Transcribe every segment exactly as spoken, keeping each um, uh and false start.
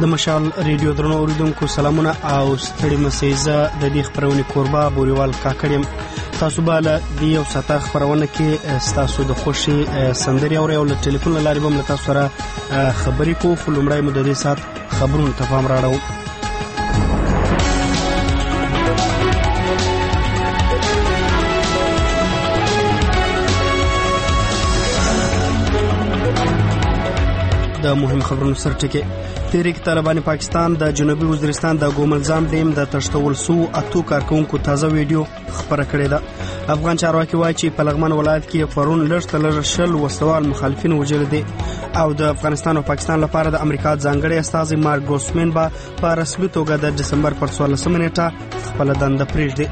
د مشال ریډیو درنو اوریدونکو سلامونه او ستړي مسیزه د دې خبرونه کوربه بوريوال کاکړم تاسو به له دې یو ساته خبرونه کې تاسو د خوشي سندري او له ټلیفون لارې به تاسو سره خبرې کوو خو لومړی مو د دې سات خبرونه تفاهم راړو. د مهم خبرونو سرټکی تحریک طالبان پاکستان د جنوبي وزیرستان د ګوملزام ډیم د تشتول سو اتو کارکونکو تازه ویډیو خبره کړې ده. افغان چارواکي وایي چې په لغمان ولایت کې پرون لږ تر لږه شل وسوال مخالفین وژل دي او د افغانستان او پاکستان لپاره د امریکا ځانګړي استازي مارک ګروسمن به په رسمي توګه د دسمبر پر څوارلسمه نیټه خپل دنده پرېږدي.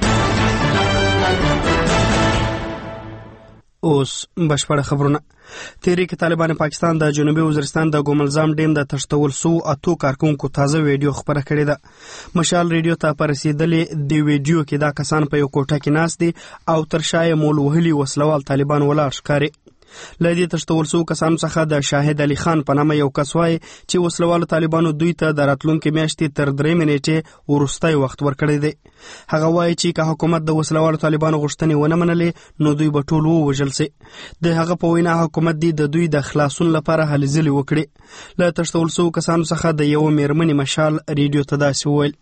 اوس بشپړ خبرونه. تحریک طالبان پاکستان د جنوبي وزیرستان د ګوملزام ډیم د تشتول سو اتو کارکونکو تازه ویډیو خبره کړې ده. مشال ریډیو ته پر رسیدلې د ویډیو کې دا کسان په یو کوټه کې ناست دي او تر شای مول وهلي وسلوال طالبان ولاړ ښکاري. لدې تشتول سو کسانو څخه د شاهد علي خان په نامه یو کس وایي چې وسلوال طالبانو دوی ته د راتلونکي میاشتې تر درې منېټې وروستی وخت ورکړی دی. هغه وایي چې که حکومت د وسلوال طالبانو غوښتنې ونه منلې نو دوی به ټول ووژل سي. د هغه په وینا حکومت دی د دوی د خلاصون لپاره هلې ځلې وکړي. له تشتول سو کسانو څخه د یو میرمنې مشال ریډیو ته داسې وویل: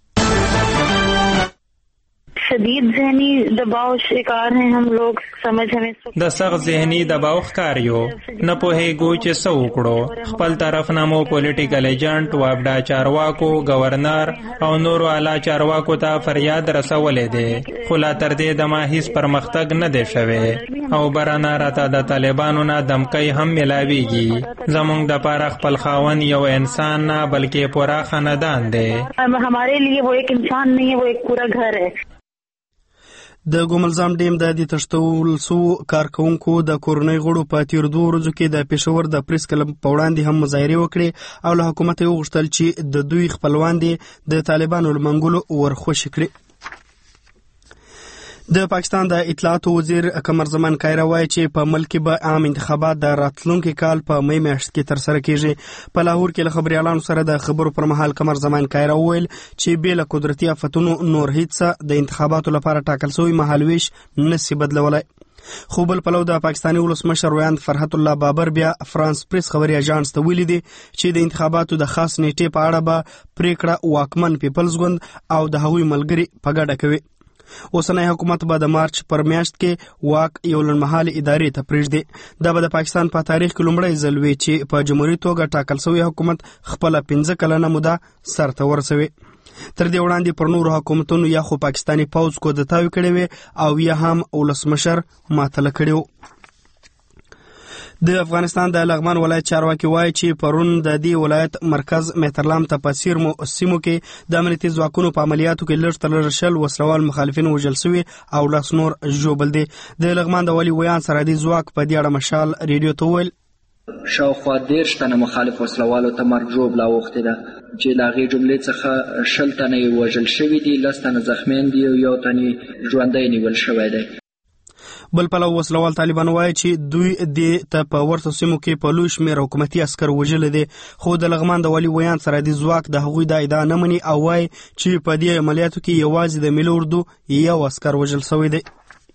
شدید ذہنی دباؤ شکار ہیں ہم لوگ سمجھ ہمیں د سخت ذهني دباو ښکار یو نه پوهېږو چې څه وکړو. خپل طرف نه مو پولیټیکل ایجنټ وابډا چارواکو گورنر او نورو اعلی چارواکو ته فریاد رسولې دی خو لا تر دې دمه هیڅ پرمختګ نه دی شوی او برانه راته د طالبانو نه دمکۍ هم ملاویږي. زموږ د پاره خپل خاون یو انسان نه بلکې پورا خاندان دی. ہمارے لیے وہ ایک انسان نہیں ہے، وہ ایک پورا گھر ہے. د ګوملزام ډیم د دې تشتول سو کارکونکو د کورنۍ غړو په تیر دوه ورځو کې د پېښور د پریس کلب په وړاندې هم مظاهرې وکړې او له حکومت یې وغوښتل چې د دوی خپلوان دي د طالبانو له منګولو ورخوشي کړي. د پاکستان د اطلاعاتو وزیر قمر زمان کایرا وایي چې په ملک کې به عام انتخابات د راتلونکي کال په می میاشت کې ترسره کیږي. په لاهور کې له خبريالانو سره د خبرو پر مهال قمر زمان کایرا وویل چې بې له قدرتي آفتونو نور هیڅ د انتخاباتو لپاره ټاکل شوی مهالویش نشي بدلولای. خو بل پلو د پاکستاني ولسمشر ویاند فرحت الله بابر بیا فرانس پریس خبري اژانس ته ویلي دي چې د انتخاباتو د خاص نیټې په اړه به پریکړه واکمن پیپلز ګوند او د هغوی ملګري په ګډه کوي. اوسنی حکومت به د مارچ پر میاشت کې واک یو لنډمهالې ادارې ته پرېږدي. دا به د پاکستان په تاریخ کې لومړی ځل وي چې په جمهوري توګه ټاکل شوی حکومت خپله پنځه کلنه موده سرته ورسوي. تر دې وړاندې پر نورو حکومتونو یا خو پاکستاني پوځ کودتاوې کړې وې او یا هم ولسمشر معطله کړی و. د افغانستان د لغمان ولایت چارواکي وایي چې پرون د دې ولایت مرکز مهترلام ته په سیمو سیمو کې د امنیتي ځواکونو په عملیاتو کې لږ تر لږه شل وسلوال مخالفین وژل شوي او لاس نور ژوبل دي. د لغمان د والي ویان سرحدي ځواک په دې اړه مشال ریډیو ته وویل: شاوخوا دېرش تنه مخالف وسلوالو ته مرګ ژوبله اوښتې ده چې د هغې جملې څخه شل تنه یې وژل شوي دي، لس تنه زخمیان دي او یو تن یې ژوندی نیول شوی دی. بل پلو وسلوال طالبان وایي چې دوی دې ته په ورته سیمو کې په لوی شمېر حکومتي عسکر وژلي دي خو د لغمان د والي ویان سرحدي ځواک د هغوی دا ادعا نه مني او وایي چې په دې عملیاتو کې یوازې د ملي اردو یو عسکر وژل شوی دی.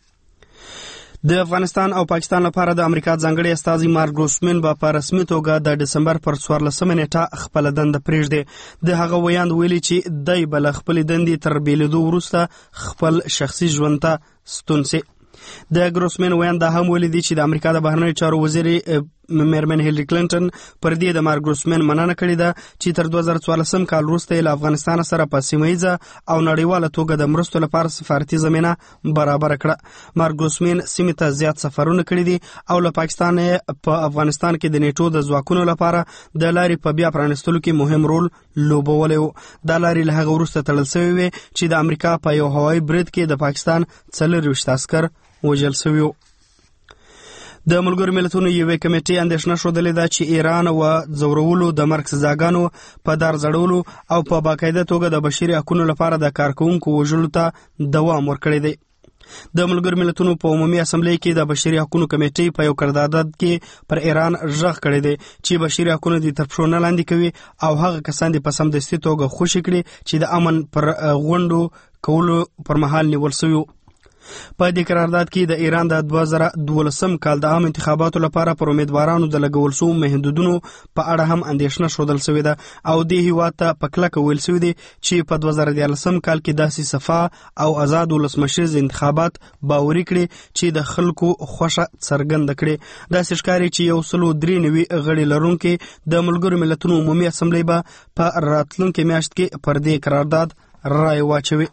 د افغانستان او پاکستان لپاره د امریکا ځانګړي استازي مارک ګروسمن به په رسمي توګه د دسمبر پر څوارلسمه نیټه خپل دنده پرېږدي. د هغه ویاند ویلي چې دی به له خپلې دندې تر بېلېدو وروسته خپل شخصي ژوند ته ستون سي. د ګروسمن ویاند دا هم ویلي دي چې د امریکا د بهرنیو چارو وزیر میرمن هیلری کلینټن پر دې د مارک ګروسمن مننه کړې ده چې تر دوه زره څوارلسم کال وروسته له افغانستان سره په سیمه ییزه او نړیواله توګه د مرستو لپاره سفارتي زمینه برابر کړه. مارک ګروسمن سیمې ته زیات سفرونه کړي دي او له پاکستان په افغانستان کې د نیټو د ځواکونو لپاره د لارې په بیا پرانستلو کې مهم رول لوبولی و. دا لارې له هغه وروسته تړل شوې وې چې د امریکا په یو هوایي برید کې د پاکستان څلرویشت عسکر وژل شوي وو. د ملګرو ملتونو یوې کمیټې اندېښنه ښودلې ده چې ایران و ځورولو د مرګ سزاګانو په دار ځړولو او په باقاعده توګه د بشري حقونو لپاره د کارکوونکو وژلو ته دوام ورکړی دی. د ملګرو ملتونو په عمومي اسمبلی کې د بشري حقوقو کمیټې په یو قرارداد کې پر ایران ژغ کړی دی چې بشري حقوق د تر پښو نه لاندې کوي او هغه کسان د په سمدستي توګه خوشي کړي چې د امن پر غونډو کولو پر مهال نیول شوی. په دې قرارداد کې د ایران د دوه زره دولسم کال د عام انتخاباتو لپاره پر امیدوارانو د لګول شوو محدودونو په اړه هم اندېښنه ښودل شوې ده او دې هیواد ته په کلکه ویل شوي دي چې په دوه زره دیارلسم کال کې داسې صفا او آزاد ولسمشریز انتخابات باوري کړي چې د خلکو خوښه څرګنده کړي. داسې ښکاري چې یو سلو درې نوي غړي لرونکي د ملګرو ملتونو عمومي اسمبلی به په راتلونکې میاشت کې پر دې قرارداد رای واچوي.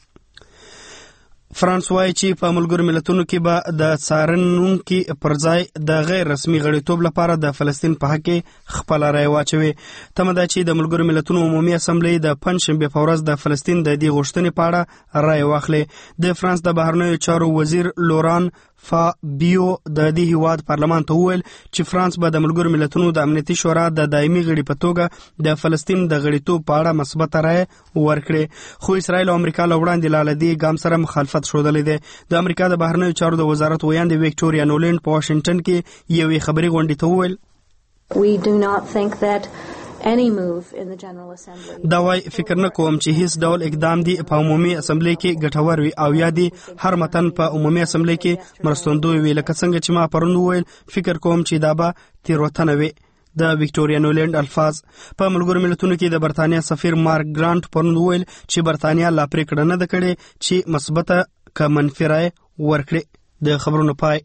فرانس وایي چې په ملګرو ملتونو کې به د څارنونکي پر ځای د غیر رسمي غړیتوب لپاره د فلسطین په حق کې خپل رای واچوي. تمه ده چې د ملګرو ملتونو عمومي اسمبلی د پنجشنبې په ورځ د فلسطین د دې غوښتنې په اړه رای واخلي. د فرانس د بهرنیو چارو وزیر لوران فابیو د دې هیواد پارلمان ته وویل چې فرانس به د ملګرو ملتونو د امنیتي شورا د دایمي غړي په توګه د فلسطین د غړیتوب په اړه مثبت رای ورکړي، خو اسرائیل او امریکا له وړاندې له دې ګام سره مخالفت ښودلی دی. د امریکا د بهرنیو چارو د وزارت ویاند ویکټوریا نولینډ په واشنګټن کې یوې خبري غونډې ته وویل We do not think that any move in the General Assembly. دا وای فکر نه کوم چې هیڅ ډول اقدام دی په عمومي اسمبلی کې ګټور وي او یا دی هر متن په عمومي اسمبلی کې مرستندوی وي، لکه څنګه چې ما پرون وویل فکر کوم چې دا به تیروتنه وي. د ویکټوریا نولینډ الفاظ په ملګرو ملتونو کې د برتانیا سفیر مارک ګرانټ پرون وویل چې برتانیا لا پریکړه نه ده کړې چې مثبته که منفي رای ورکړي. د خبرونو پای.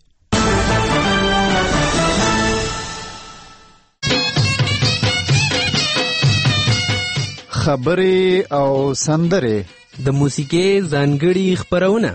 خبرې او سندرې د موسیقي ځانګړي خبرونه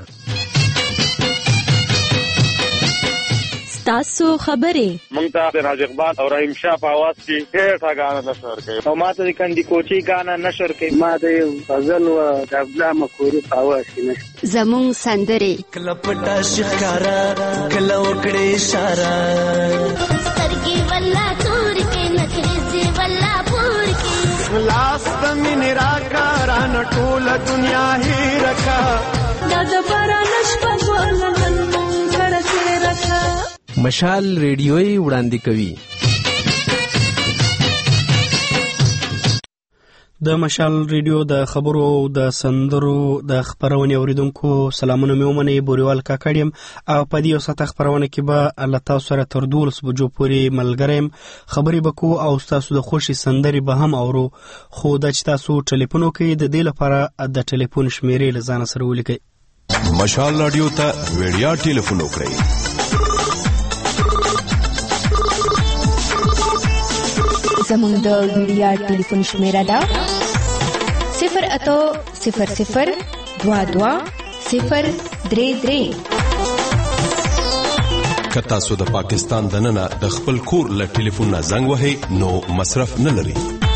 تاسو خبرې مونږ ته راز اقبال او رحیم شاه په आवाज کې ډېر غاڼه نشر کوي او ما ته کندي کوچی غاڼه نشر کوي. ما د غزل او د ابلا مکوري په आवाज کې نشر زمون سندرې کله پټا شکارا کله وکړې اشاره سترګې ولا تور کې نکرې ولا پور کې لاس من راکاران ټول دنیا هی رکھا دا د بارانش په ولنن مونږ سره رکھا. مشال ریډیوي وړاندې کوي. د مشال ریډیو د خبرو او د سندرو د خبرونې اوریدونکو سلامونه مې ومنئ. بوریوال کاکړ یم او په دې یو ساعته خبرونه کې به الله تاسو سره تر دولس بجو پورې ملګری یم. خبرې به کوو او ستاسو د خوښې سندرې به هم اورو، خو دا چې تاسو ټلیفون وکړئ د دې لپاره د ټلیفون شمیرې له ځانه سره ولیکئ. مشال رادیو ته وړیا ټلیفون وکړئ. زمون د ویډیا ټلیفون شمیره ده صفر اتو صفر صفر دوا دوا صفر درې درې. که تاسو د پاکستان دننه د خپل کور له ټلیفون نه زنګ وهئ نو مصرف نه لري،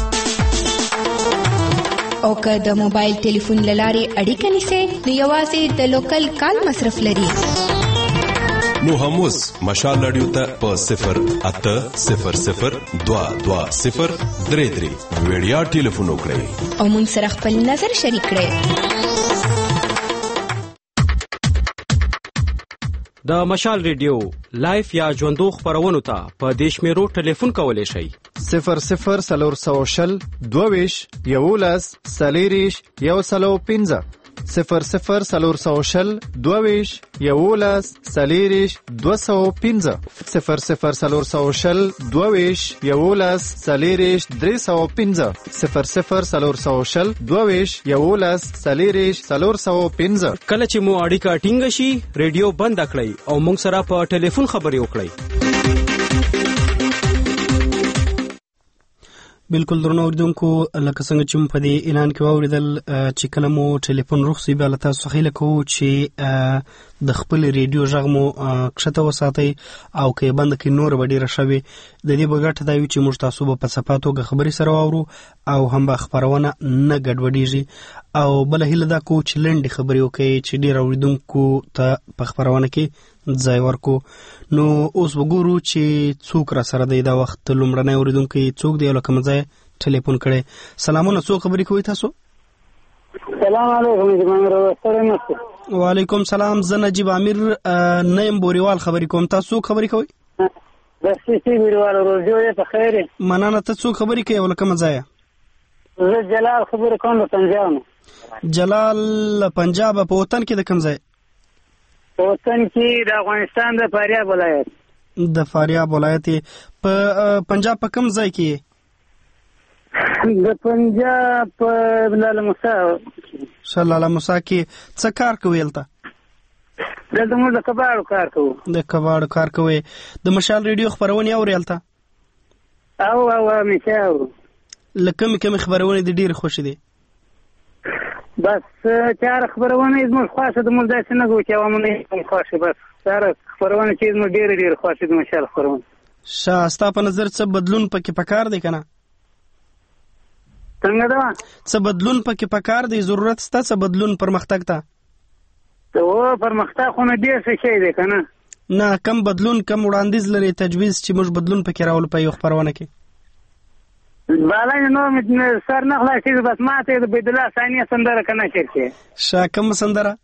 او که د موبایل ټلیفون له لارې اړیکه نیسئ نو یوازې د لوکل کال مصرف لري. نو هم اوس مشال رادیو ته په صفر اته صفر صفر دوا دوا صفر درې درې ویډیا ټلیفون وکړئ او موږ سره خپل نظر شریک کړئ. د مشال ریډیو لایف یا ژوندو خبرونو ته په دیش میرو ټلیفون کولی شئ. صفر صفر سلور سو شل دوویش یولس سلیریش یو سلو پنځه صفر صفر سلور سو شل دوویش یولس سلیریش دو سو پنځه صفر صفر سلور سو شل دوویش یولس سلیریش درې سو پنځه صفر صفر سلور سو شل دوویش یولس سلیریش سلور سو پنځه. کله چې مو اړیکه ټینګه شي ریډیو بند کړئ او موږ سره په ټلیفون خبرې وکړئ. بالکل درنو اوریدونکو، لکه څنګه چې په دې اعلان کې واوریدل چې کله مو ټلیفون رخصي بیا له تاسو څخه هیله کوو چې د خپل ریډیو غږ مو کښته وساتئ او که یې بنده کړئ نور به ډېره ښه وي. د دې به ګټه دا وي چې موږ تاسو به په څپه توګه خبرې سره واورو او هم به خپرونه نه ګډوډېږي. او بله هیله دا کوو چې لنډې خبرې وکړئ چې ډېر اوریدونکو ته په خپرونه کې ځای ورکو. نو اوس وګورو چې څوک را سره دی دا وخت. لومړنی اوریدونکی څوک دی او له کوم ځای ټلیفون کړی؟ سلامونه، څوک خبرې کوئ تاسو؟ سلام علیکم جمهور ستړي. وعلیکم سلام. زه نجیب امیر نه یم بوریوال خبرې کوم. تاسو خبرې کوئ؟ د سیسی بوریوال روزو یې په خیر. مننه. ته څو خبرې کوي ولکه مزایا؟ زه جلال خبرې کوم د پنجاب. جلال پنجاب په وطن کې د کوم ځای؟ په وطن کې د افغانستان د فاریاب ولایت. د فاریاب ولایت په پنجاب په کوم ځای کې؟ د پنجاب په لاله موسی. لاله موسی کې څه کار کوي هلته؟ دلته موږ د کباړو کار کوو. د کباړو کار کوي. د مشال ریډیو خبرونه اوري هلته؟ او او همیشه اورو. له کومې کومې خبرونه دې ډېرې خوښې دي؟ بس چاره خبرونه زموږ خوښه د موږ داسې نه کوو چې عوامونه یې خوښې. بس چاره خبرونه چې زموږ ډېرې ډېرې خوښې د مشال خبرونه. ښه. ستا په نظر څه بدلون پکې پکار دی که نه؟ څنګه ده؟ څه بدلون پکې پکار دی؟ ضرورت شته څه بدلون پرمختګ ته؟ او پرمختګ خو نه ډېر څه شی دی که نه؟ نه، کم بدلون کم وړاندیز لري تجویز چې موږ بدلون پکې راولو په یو خپرونه کې؟ بالا نو سر نه خلاصېږي. بس ما ته د بیدالله ثانیه سندره که نه شیر کې. ښه. کومه سندره؟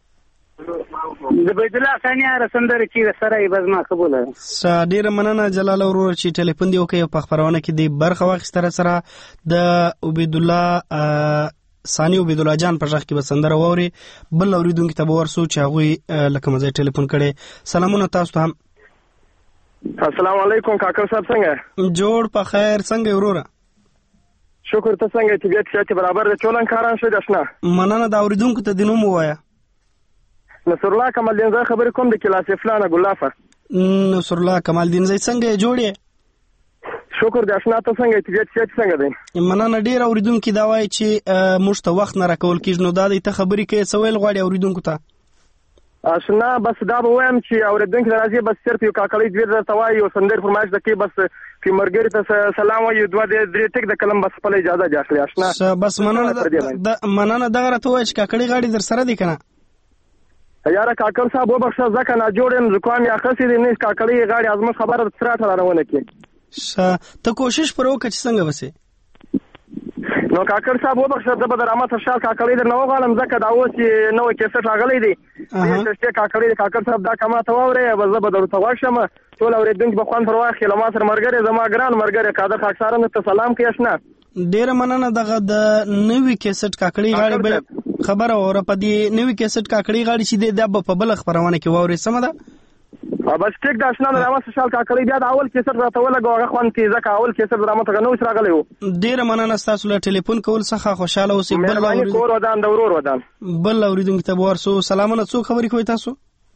د بیدالله ثانیه هره سندره چې سره یې بس ما قبوله. ښه. ډېره مننه جلال ورور چې ټلیفون دې وکړی په خپرونه کې دې برخه واخیسته سره. د عبیدالله ثاني عبیدالله جان په غږ کې به سندره واوري. بل اورېدونکي ته به ورسو چې هغوی له کومه ځای ټلیفون کړی. سلامونه تاسو ته هم. السلام علیکم کاکړ صاحب. څنګه جوړ په خیر؟ څنګه وروره؟ شکر. ته څنګه طبیعت چې برابر د چولن کاران شوی دشنه؟ مننه. د اورېدونکو ته د نوم ووایه. نصر الله کمالدین زای خبرې کوم د کلاس فلانه ګلافه. نصر الله کمالدین زای څنګه جوړې؟ شکر د اشنا. ته څنګه طبیعت چې څنګه دی؟ مننه. ډېر اورېدونکي دا وایي چې موږ ته وخت نه راکول کېږي. نو دا دی ته خبرې کوې څه ویل غواړې اورېدونکو ته؟ اشنا بس دا به وایم چې اورېدونکي راځي بس صرف یو کاکړی دوی درته وایي یو سندرې فرمایش د کې بس چې مرګري ته سلام وایي دوه درې ټک د کلم بس خپله اجازه دې اخلي. اشنا بس مننه. مننه. دغه راته وایي چې کاکړي غاړي در سره دي که نه؟ یاره کاکړ صاحب وبخښه ځکه ناجوړ یم زکام یې اخیستی دی. نه کاکړي غاړې ازموږ خبره سراټه را روانه کړي. ښه. ته کوشش پر وکړه چې څنګه بسې. نو کاکړ صاحب وبخښه زه به د رحمت شال کاکړي در نه وغواړم ځکه دا اوس چې نوی کیسټ راغلی دی. دې کاکړي د کاکړ صاحب دا کما ته واورې به زه به درته غوږ شم. ټول اورېدونکي به خوند پر واخلي. له ما سره ملګری زما ګران ملګری قادر خاکسارانو ته سلام کوي. اشنا ډېره مننه. دغه د نوي کیسټ کاکړي غاړې به خبره وره. په دې نوي کیسټ کاکړي غاړې چې دی دا به په بله خپرونه کې واورې. سمه ده؟ بس ټیک د اشنا د رحمت شال کاکړي بیا د اول کیسټ راته ولګو هغه خوند کې ځکه اول کیسټ د رحمت هغه نو اوس راغلی و. ډېره مننه ستاسو له ټلیفون کول څخه خوشحاله اوسئ. مهرباني کور ودان د ورور ودان. بل اورېدونکي ته به ورسو. سلامونه. څوک خبرې کوئ تاسو؟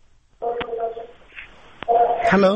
هلو.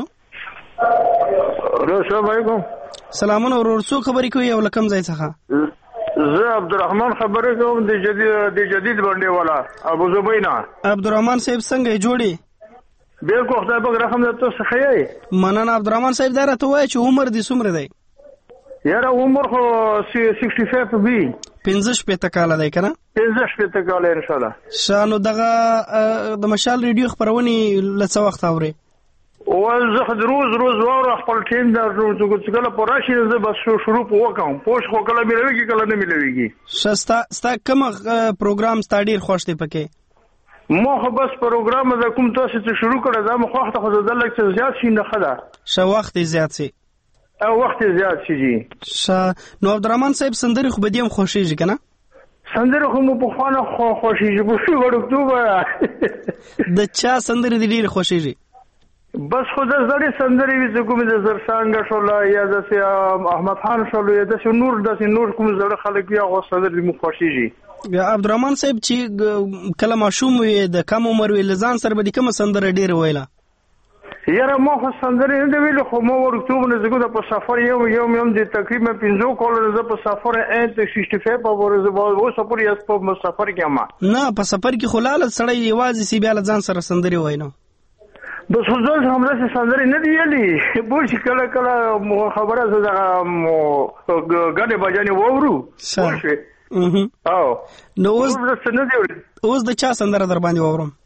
السلام علیکم. سلامونه ورور. څوک خبرې کوئ او له کوم ځای څخه؟ زه عبدالرحمن خبرې کوم د جدید د جدید باندې والا ابو زبینا. عبدالرحمن صاحب څنګه جوړې؟ بالکل خدای پاک رحم دې تاسو ښه یې. مننه. عبدالرحمن صاحب دا راته وایي چې عمر دې څومره دی؟ یاره عمر خو سکسټي فایف وي. پنځه شپېته کاله دی که نه؟ پنځه شپېته کاله انشاءالله. ښه. نو دغه د مشال ریډیو خپرونې له څه وخت اورې؟ او زه روز روز واورم خپل ټیم دا چې کله په راشي زه بس شروع وکړم. پوښ خو کله ملويږي کله نه ملويږي. ښه. ستا ستا کوم پروګرام ستا ډېر خوښ دی پکې؟ ما خو بس پروګرام د کوم تاسو ته شروع کړه دا مو خو وخت خو زه لږ څه زیات شي نه خدا. ښه. وخت یې زیات شي. او وخت یې زیات شي جی. ښه. نو عبدالرحمن صاحب سندرې خو به دې هم خوښېږي که نه؟ سندرې خو مو پخوانه خوښېږي. په فبر اکتوبر د چا سندرې دې ډېرې خوښېږي؟ بس خو د زړې سندرې وي چې کومې د زرسانګه شوله یا داسې احمد خان شولو یا داسې نور داسې نور کوم زړه خلک وي هغه سندرې مو خوښېږي. عبدالرحمن صاحب چې کله ماشوم وي د کم عمر وي له ځان سره به دې کومه سندره ډېره ویله؟ یاره ما خو سندرې نه دي ویلې خو ما وړکتوب نه زه په سفر یم یم یم د تقریبا پنځو کالو زه په سفر این د سکسټي فایف پورې زه اوس پورې یاست په سفر کې یم. نه په سفر کې خو لاله سړی یوازې سی بیا له ځان سره سندرې وایي. نو بس خو ځل همداسې سندرې نه دي ویلې. بول چې کله کله خبره زه دغه ګډې بجانې واورو پوه شوې. نو اوس اوس د چا سندره در باندې واورم؟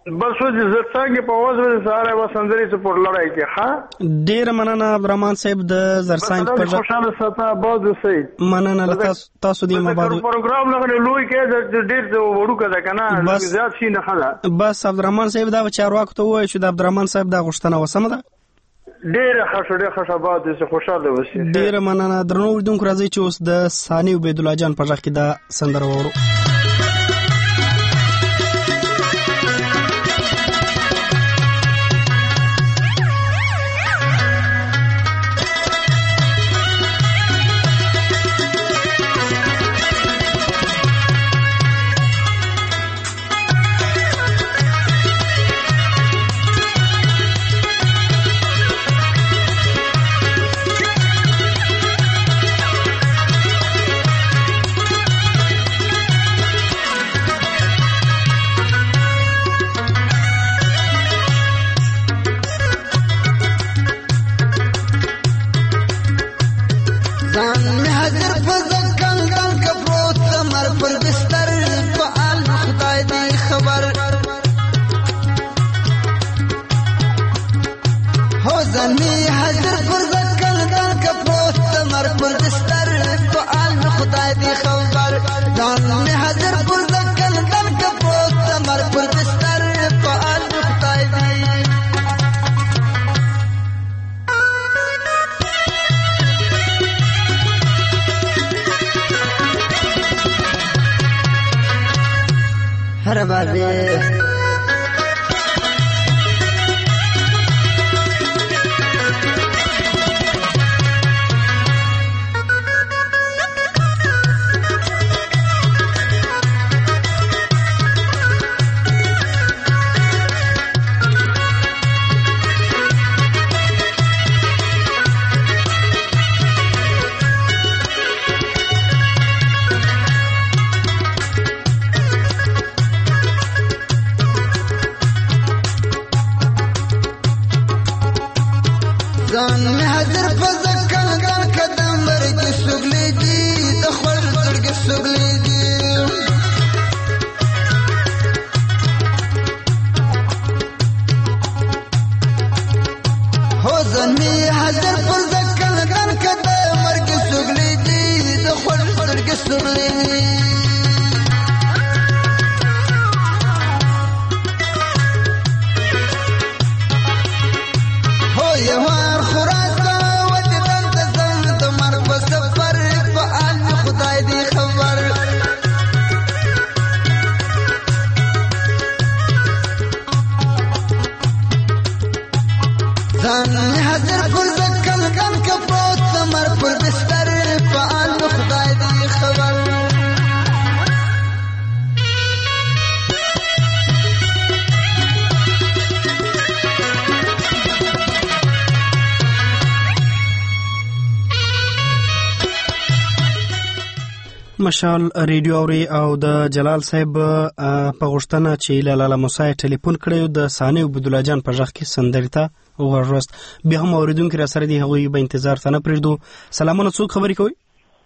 بس و دې زرڅانګې په اواز باندې سهار به سندرې څه پر لړای کې ښه ډېره مننه عبدالرحمن صاحب د زرڅانګ په ژبه خوشحاله ساته آباد اوسئ. مننه له تاسو تاسو دې مباد پروګرام لغه لوی کې د ډېر وړوکه ده کنه زیات شي نه خلا. بس عبدالرحمن صاحب دا چارواکو ته وایي چې د عبدالرحمن صاحب دا غوښتنه وسمه ده. ډېره ښه ډېره ښه آباد اوسئ خوشحاله اوسئ. ډېره مننه درنو اورېدونکو راځئ چې اوس د ثاني عبیدالله جان په غږ کې دا سندره واورو. हर बाजे مشال ریډیو اوري او د جلال صاحب په غوښتنه چې لاله موسی ټلیفون کړی د ثاني عبیدالله جان په ژغ کې سندرې ته وغوښت. بیا هم اوریدونکي را سره دي هغوی به انتظار ته نه پرېږدو. سلامونه څوک خبرې کوي؟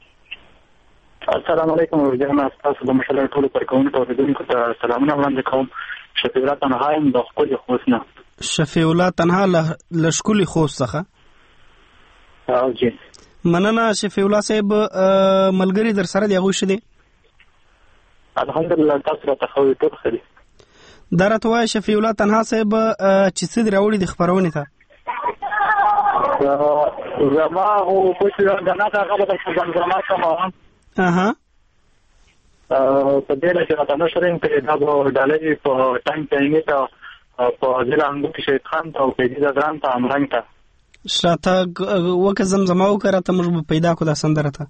السلام علیکم ورجانا تاسو د مشال ټولو پرکونکو اوریدونکو ته سلامونه وړاندې کوم. شفیع الله تنها یم د ښکلي خوست نه. شفیع الله تنها له ښکلي خوست څخه؟ او جی مننه شفیع الله صاحب. ملګری در سره دی هغوی ښه دي؟ الحمدلله تاسو راته ښه وي ټول ښه دي. دا راته وایه شفیع الله تنها صاحب چې څه دې راوړي دي خپرونې ته؟ زما خو پوښتنه ده نه هغه به درته زمزمه کوم. اها په دې چې راته نه شرم کړې دا به ډالۍ په ټایم ټایمې ته په ضلع انګو کې شهید خان ته او پیدي ګران ته امرنګ ته شاته وکه زمزمه وکړه ته موږ به پیدا کو دا سندره ته.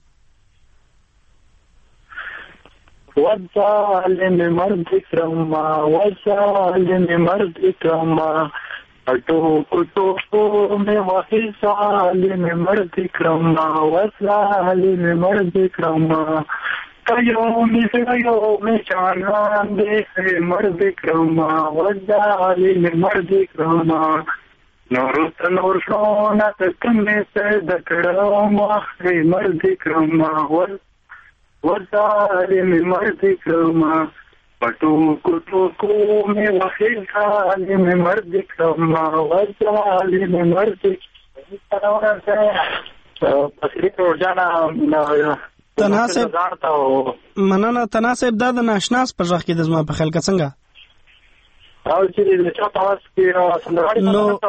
وظالم مرد اکرم وظالم مرد اکرم ټوکو ټوکو میں وحی ظالم مرد اکرم وظالم مرد اکرم کیوم کیوم جانان دے مرد اکرم وظالم مرد اکرم نور نور شونا تکمه سے دکڑا مخری مرد کرما وظالم مرد کرما پټوکو ټوکو مې وخیل خالي مې مرد کړم وځالي مې مرد پسې ورجانا تناسب مننه تناسب دا د ناشناس په ځخ کې د زما په خیال کې څنګه او چې د چا تاسو کې سندرغاړي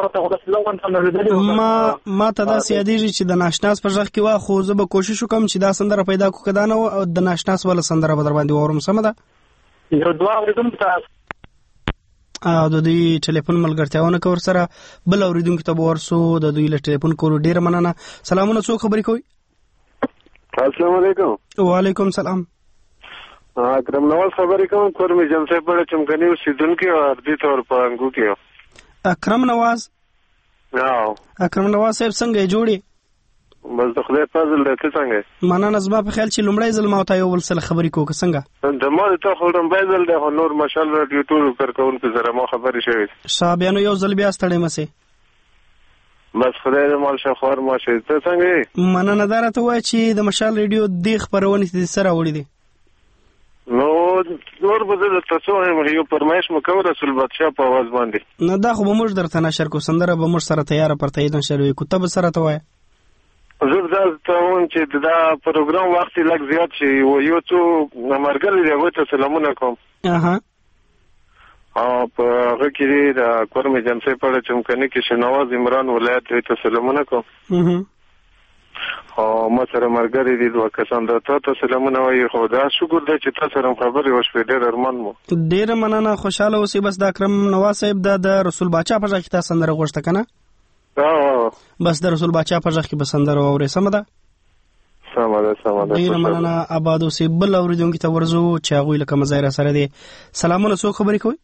ما ما ته دا سیادېږي چې د ناشناس په ځخ کې وا خو زه به کوشش وکم چې دا سندره پیدا کو کدا نه او د ناشناس ولا سندره به در باندې اورم سم ده یو دوا اوریدم تاسو او د دوی ټلیفون ملګرتیاونه کور سره بل اوریدونکو ته ورسو د دوی له ټلیفون کولو ډیر مننه سلامونه څو خبرې کوي السلام علیکم وعلیکم سلام اکرم نواز خبرې کوم کور می جمسه په چمکني اوسیدونکو او اردی تور په انګو کې اکرم نواز او اکرم نواز صاحب څنګه جوړي بس د خدای فضل ته څنګه مننه زما په خیال چې لومړی ځل ما ته یو ول سره خبرې کوو څنګه د ما ته خو لومړی ځل د نور ماشالله رادیو ټول کارکون په زره ما خبرې شوې صاحبانو یو ځل بیا ستړی مسه بس خدای دې مال شخوار ما شه ته څنګه مننه درته وای چې د مشال ریډیو د خبرونه دې سره وړي دي نو نور به د تاسو هم یو پرمایش مکو رسول بادشاہ په आवाज باندې نه دا خو به موږ درته نشر کو سندره به موږ سره تیار پر تایید نشروي کتاب سره ته وای زه دا ته چې دا پروګرام وخت لږ زیات شي او یو څو مرګل دی غوته سلامونه کوم اها او په هغه کې د کورمه جمسه په چمکني کې شنواز عمران ولایت ته سلامونه کوم اها او ما سره مرګري دي دوه کسان د تاسو سلامونه وایي خدا شکر دې چې تاسو سره خبرې وشوي ډېر ارمان مو ډېر مننه خوشاله اوسې بس د اکرم نواز صاحب د رسول باچا په ځای کې تاسو سندره غوښته کنه اه بس د رسول باچا په ځای کې به سندره اورې سم ده سم ده سم ده ډېر مننه آباد اوسې بل اوریدونکو ته ورزو چې هغه لکه مزایره سره دي سلامونه څو خبرې کوي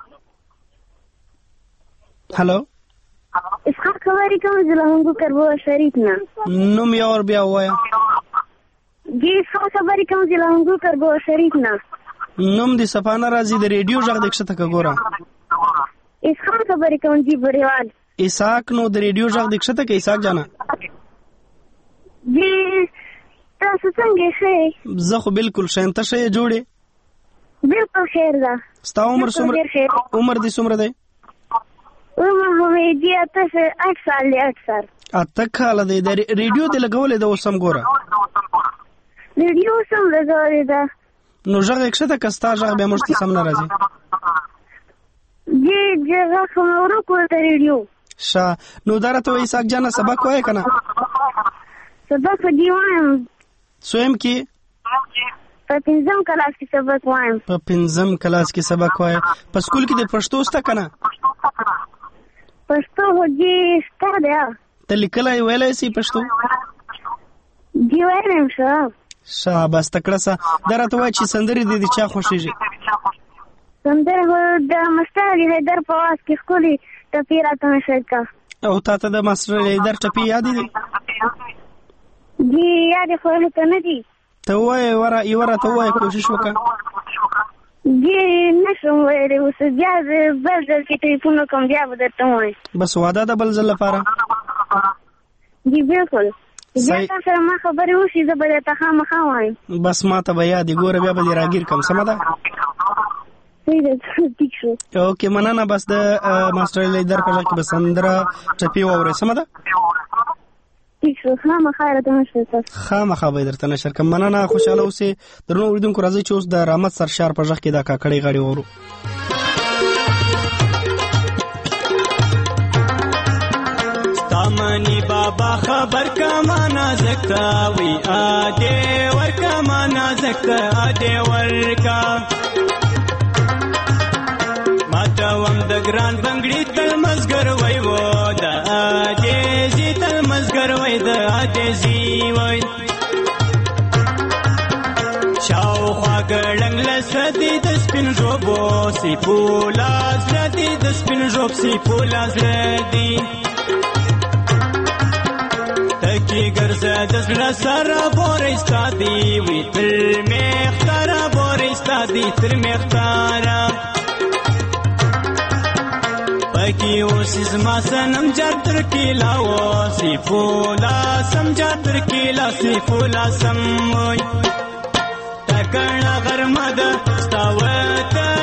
هالو اسحاق خبرې کوم زلمنګو کربو شریف نه نوم یې اور بیا وایا جی اسحاق خبرې کوم زلمنګو کربو شریف نه نوم دې صفانه راځي د ریډیو ژغ دښته کا ګوره اسحاق خبرې کوم جی بریوال اسحاق نو د ریډیو ژغ دښته کې اسحاق جانا جی تاسو څنګه شئ زه خو بالکل شایم ته شئ جوړې بالکل خیر ده ستا عمر څومره عمر دې څومره دی عمر مې دی اته اټ سال دی اټ سال اته کال دی د ریډیو دې لګولې د اوسم ګوره ریډیو سم لګولې ده نو ژغ دښته کستا ژغ به موږ ته سم نه راځي جی جګه کوم ورکو د ریډیو شا نو درته وې اسحاق جانا سبق وای کنه سبق دی وایم سویم کې په پنځم کلاس کې سبق وایم په پنځم کلاس کې سبق وای په سکول کې د پښتو ستا کنه پښتو هجی ستا ده ته لیکلای ویلای سي پښتو دی وایم ښه شاباس تکړه سا درته وای چې سندري دې چا خوشيږي سندره د مستر لیدر په واس کې خولي ټپی راته شکا او تاسو د مستر لیدر ټپی یاد دي جی یاد خو ته نه دي ته وای ورا یوره ته وای کوشش وکړه جی نشم ویلې اوس بیا بل ځل کې ټلیفون کوم بیا به درته وای بس واده د بل ځل لپاره جی بالکل بیا تاسو ما خبرې وشي زه به ته خامخا وایم بس ما ته بیا دی ګوره بیا به راګیر کوم سم ده اوکې مننه بس د ماستر لیدر په ځای کې بسندره ټپی وره سم ده خامخا خامخا به درته نشر کوم مننه خوشاله اوسې درنو اوریدونکو راځي چې اوس د رحمت سرشار په ځای کې دا کاکړی غاړي ورو ستامنی بابا خبر کما نازکا وی آدے ورکا ما نازکا آدے ورکا ماتا وم د ګران بنگړي تل مزګر وای و دا آدې زی تل مزګر وای دا آدې زی وای شاو خوا ګړنګ لسدي د سپین روبو سی پولا زدي د سپین روب سی پولا زدي تکی ګرځه د زړه سره بورې ستادي وی تل مې ختاره بورې ستادي تر مې ختاره پکی اوس زما سنم جاتر کی لاو سی پولا سم جاتر کی لا سی پولا سم وای تکړه غرمه د ستاوت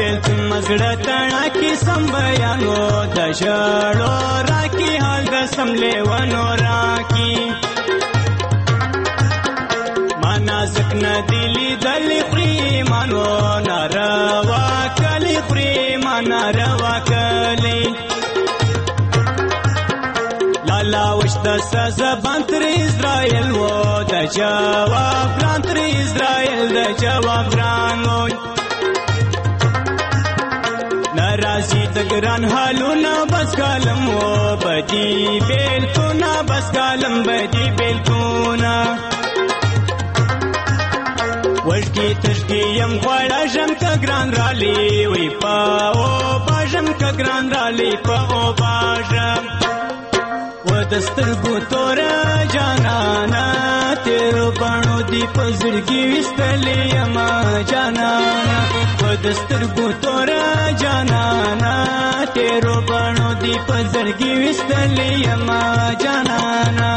بیلتون مزړه تڼا کې سم بیانو د ژړو راکي حال د سم لیوانو راکي ما نازک ندی لیدلې خوري مانو ناروا کلی خوري ما ناروا کلی لالا وش د زبان تر اسرائیل و د جواب ګران تر اسرائیل د جواب ګران وای ناراضي د ګران حالونه بس کالم و بدی بیلتونه بس کالم بدی بیلتونه وړکی تشکی یم خوړه ژم که ګران رالی وی په او باژم که ګران رالی په او باژم و د سترګو توره جانانه تیرو بڼو دي په زړګي ویستلې یمه جانانه و د سترګو توره جانانه تیرو بڼو دي په زړګي ویستلې یمه جانانه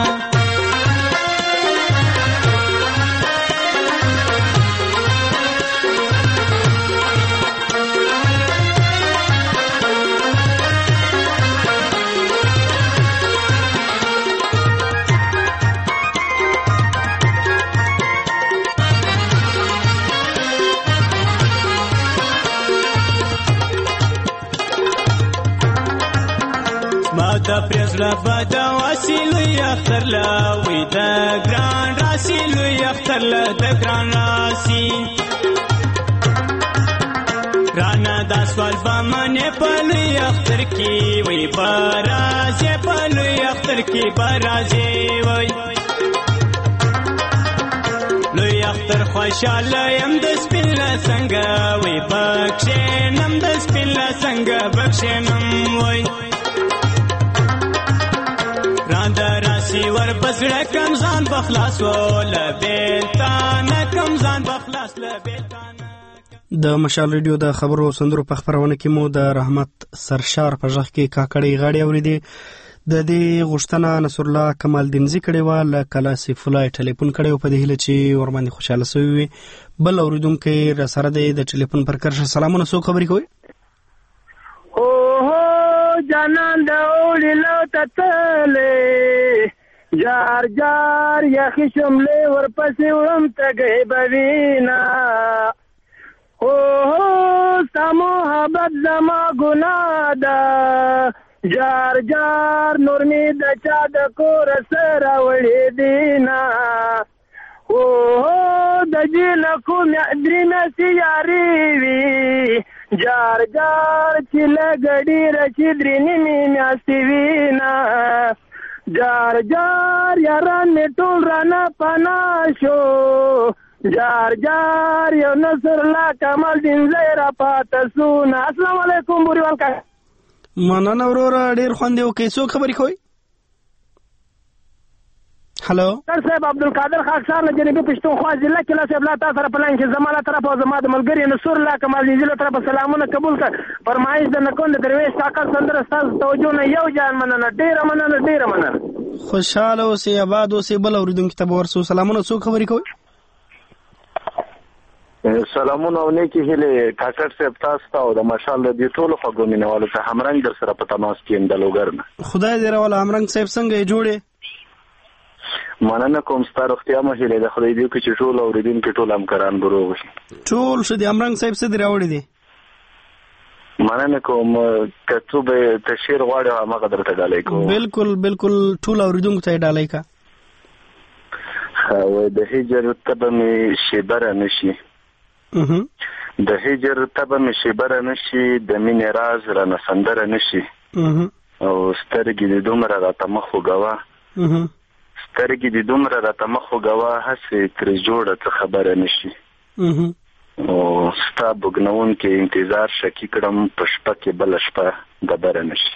د پرزړه بد وسیلو یختر لا وې د ګران راسیلو یختر لا د ګران راسی رانا د سوال بمنه په یختر کې وې برازه په یختر کې برازه وې لو یختر خوشاله يم د سپین څنګه وې بخښه نم د سپین څنګه بخښه نم وې راندراسي ور بسړه کم ځان بخلاص ول بیلتان کم ځان بخلاص ل بیلتان د مشال ریډیو د خبرو سندرو په خبرونه کې مو د رحمت سرشار په ځخ کې کاکړی غاړي اوریدي د دې غشتنه نصر الله کمال دینزی کړي و ل کلا سیفولای ټلیفون کړي په دې هله چې ور باندې خوشاله سوي بل اوریدونکو را سره د ټلیفون پر کرشه سلامونه سو خبري کوي جانان د اولی لو تتلې جار جار یخی شملې ورپسې وړم تګې بوینا او ستا محبت زما ګناه ده جار جار نور مې د چا د کور سره وړې دینا او د جیل کوم درې مې یاري وی جار جار چې لګړی رچې درې نیمې میاشتې وینا جار جار یاران مې ټول رانه پناه شو جار جار یو نصر الله کمال دینزی را پاته سونه السلام علیکم بوریوال کا مننه وروره ډېر خوند یې وکړئ څوک خبرې کوئ هلو سر صاحب عبدالقادر خاکسار له جنوبي پښتونخوا ضلع کې لا صاحب لا تاسو سره په لاین کې زما له طرفه او زما د ملګري نصر الله کمال دینزي له طرفه سلامونه قبول کړه فرمایش د نکون د درویش طاقت سندره ستاسو توجه نه یو جان مننه ډېره مننه ډېره مننه خوشحاله اوسئ آباد اوسئ بل اورېدونکي ته به ورسو سلامونه څوک خبرې کوئ سلامونه او نیکی هیله کاکړ صاحب تاسو ته او د مشال د دې ټولو خلکو مینوالو ته همرنګ در سره په تماس کې یم د لوګرنه خدای دې راوله همرنګ صاحب څنګه یې جوړې مننه کوم ستا روغتیا مو هیله د خدای دې وکړي چې ټول اورېدونکي ټول همکاران به روغ شي ټول ښه دي همرنګ صاحب څه دې راوړي دي مننه کوم که څو به تشهیر غواړې هماغه درته ډالۍ کوم بالکل بالکل ټول اورېدونکو ته یې ډالۍ کا و د هجر تبه مې شیبره نشي د هجر تبه مې شیبره نشي د مینې راز رانه سندره نشي او سترګې دې دومره راته مخ وګوه سترګې دې دومره راته مخ وګوه هسې ترې جوړه څه خبره نشي او ستا بوږنوونکې انتظار شکي کړم په شپه کې بله شپه ډبره نشي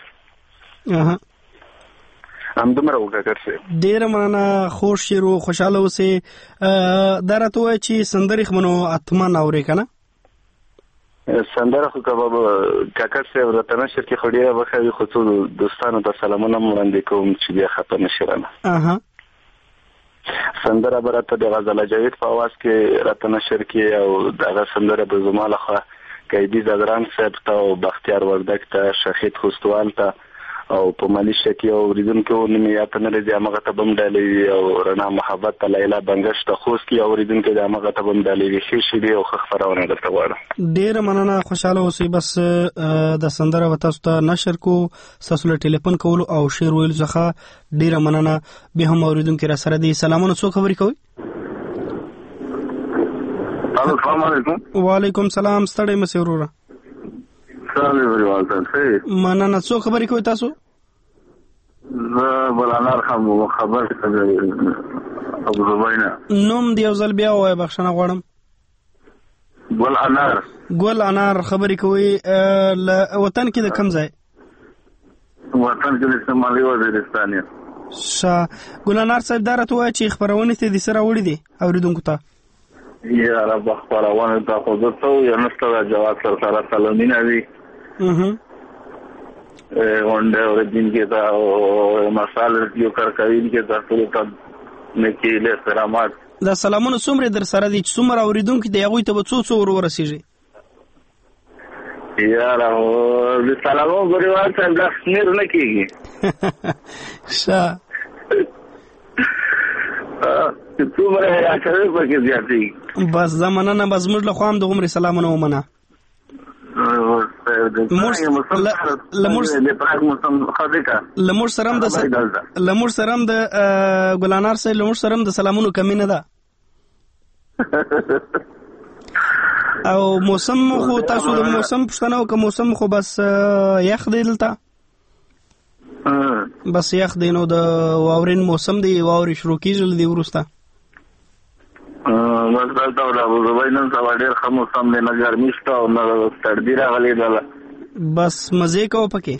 همدومره وکړه صاحب ډېره مننه خوش شعر و خوشحاله اوسئ دا راته ووایه چې سندرې خو منو اتمن اورې که نه سندره خو که به کاکړ صاحب راته نشر کې خو ډېره بښه وي خو څو دوستانو ته سلامونه هم وړاندې کوم چې بیا خفه نشي رانه سندره به راته د غزاله جاوید په اواز کې راته نشر کې او دغه سندره به زما لخوا قیدی زدران صاحب ته او بختیار وردګ ته شهید خوستوال ته او په ملیشه کې اوریدونکو نوم یې ته نه لري هغه ته بم ډالې او رڼا محبت ته لیلا بنګش ته خوست کې اوریدونکو د هغه ته بم ډالې شي شي دی او خبرونه درته غواړم. ډیر مننه خوشاله اوسئ. بس د سندره وتا ست نشر کو ساسو ټلیفون کول او شعر ویل څخه ډیر مننه. به هم اوریدونکو را سره دي. سلامونه څو خبرې کوي؟ السلام علیکم. وعلیکم سلام. ستړی مسئ وروره. مننه. څو خبرې کوي تاسو؟ زه بلانار خبر خبر ابو زبینا. نوم دی یو ځل بیا وای بخښنه غواړم. ګل انار. ګل انار خبرې کوي ل وطن کې د کوم ځای؟ وطن کې د شمالي وزیرستان. شا ګل انار صاحب دا راته وایي چې خبرونه ته د سره وړي دي اوریدونکو ته. یا رب خبرونه ته خو درته یو نشته جواب سره سره سلامونه وي. اها ونده اوریدین کې دا او مسال ریو کارکوین کې دا ټول ته نکي له سلامات. دا سلامونه څومره در سره دي چې څومره اوریدونکو دی هغه ته به څو څو ور ورسیږي؟ یا راو د سلامو غریوان څنګه د سمیر نه کیږي. شا ا څومره یا کوي په کې زیاتي. بس زمانه نه بس موږ له خوام د عمر سلامونه ومنه. لمر سرم د لمر سرم د ګلانار سره لمر سرم د سلامونو کمی نه ده. او موسم خو تاسو د موسم پښتنه او که موسم خو بس یخ دی دلته. بس یخ دی نو د واورین موسم دی واوري شروع کیږي دی ورسته. بس دلته ولا ابو زبینن سوا ډیر خمو سم نه ګرمي شته او نه تړدی راغلی ده. بس مزه کو پکې.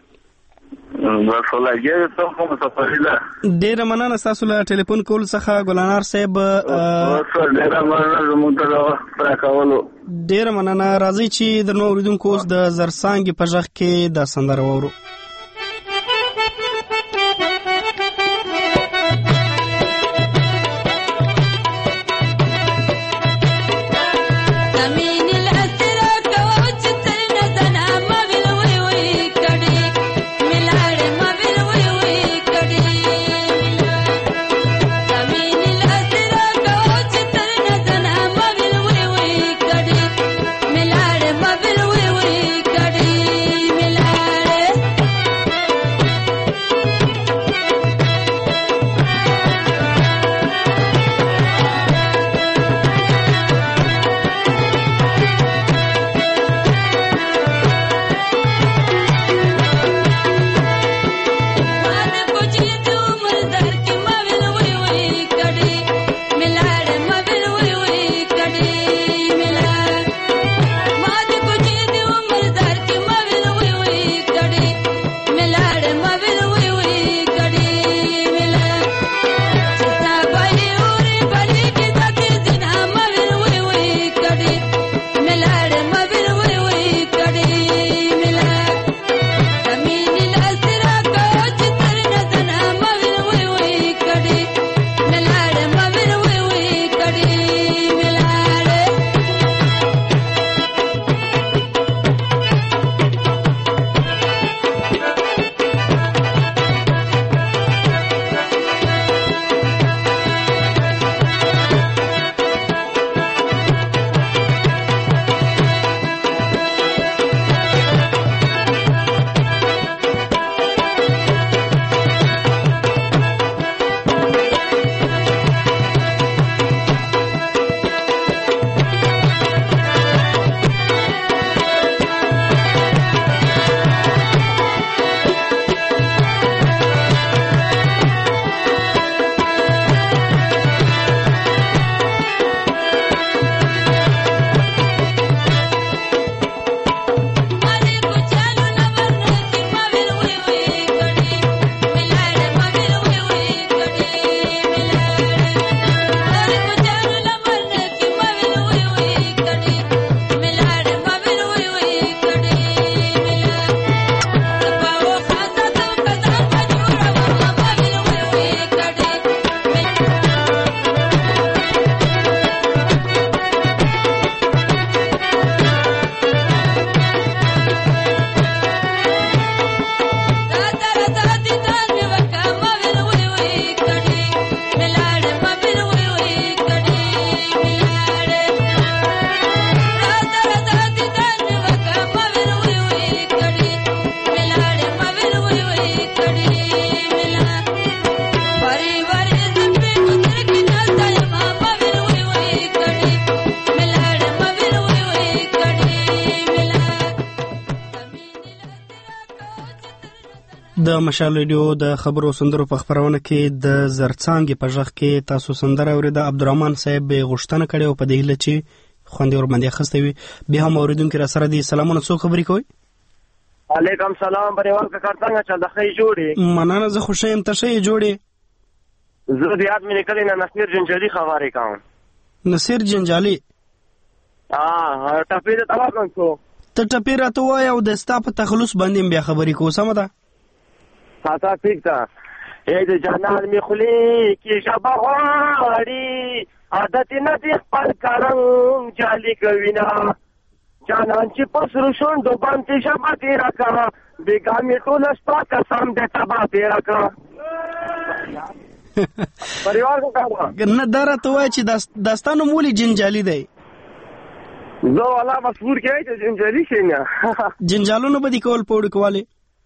بس ولګي ته کوم سفر ده. ډیر مننه تاسو له ټلیفون کول څخه ګلانار صاحب. ډیر مننه زموږ ته وخت راکولو. ډیر مننه. راځي چې د نو اوریدونکو اوس د زرسانګ په ژغ کې د سندره وورو. د مشال ریډیو د خبرو سندرو په خبرونه کې د زرڅانګې په ژغ کې تاسو سندره اورېده. عبدالرحمن صاحب غوښتنه کړې او په دې هیله چې خوندې ورباندې اخیستی وي. بیا هم اورېدونکي را سره دي. سلامونه، څوک خبرې کوئ؟ علیکم سلام. بریوال کاکا څنګه چل د ښې جوړې؟ مننه، زه خو ښه یم. ته ښه یې جوړې؟ زه د یاد مې لیکلې نه نصیر جنجالي خبرې کوم. نصیر جنجالي؟ ټپې د تبا کوم څو ته ټپې راته ووایه او د ستا په تخلص باندې بیا خبرې کوو. سمه ده؟ تا ټیک ده. ای د جانان مې خولې کې ژبه غواړي، عادت نه دې خپل کارنګ جالي کوي نه، جانان چې په سرو شونډو باندې ژبه تېره کړه، بېګا مې ټوله ستا قسم دې تبا تېره کړه. نه دا راته وایه چې دا ستا نوم ولې جنجالي دی؟ زه والا مصبور کېږي چې جنجالي شي نه. جنجالونه به دې کول په وړوکوالې؟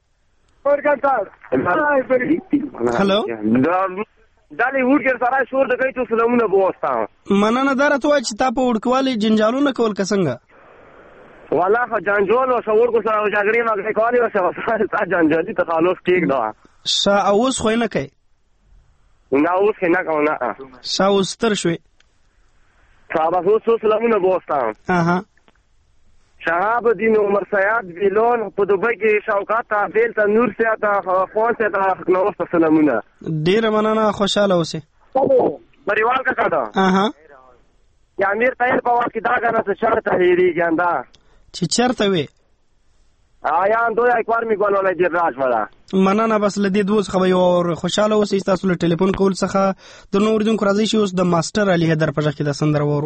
هلو دا لی وړکې سره شور د کوي څو سلامونه به وستا. مننه، دا راته وایه چې تا په وړوکوالې جنجالونه کول که څنګه؟ والا خو جنجال وسه وړکو سره جګړې مګړې کولې وسه ستا جنجالي تخلص ټیک ده. ښه، او اوس خو یې نه کوې؟ نه اوس یې نه کوم. نه ښه، اوس ستر شوې؟ بس اوس څو سلامونه به وستا. شهاب الدین عمر سیاد بیلون په دوبۍ کې شوکات ته بیل ته نور سیاد ته خوان سیاد ته نوسته سلامونه. ډېره مننه، خوشحاله اوسې. بریوال کاکا ده یا امیر طاهر په وخت کې دا ګانه څه چېرته هېرېږي انده چې چېرته وې؟ آیا اندو یک بار میگوالولی دیر راج ولا. مننه، بس له دې دوه څخه به یو خوشحاله اوسئ. ستاسو له ټلیفون کول څخه د نورو اورېدونکو راځئ چې اوس د ماسټر علي حیدر په غږ کې دا سندره واورو.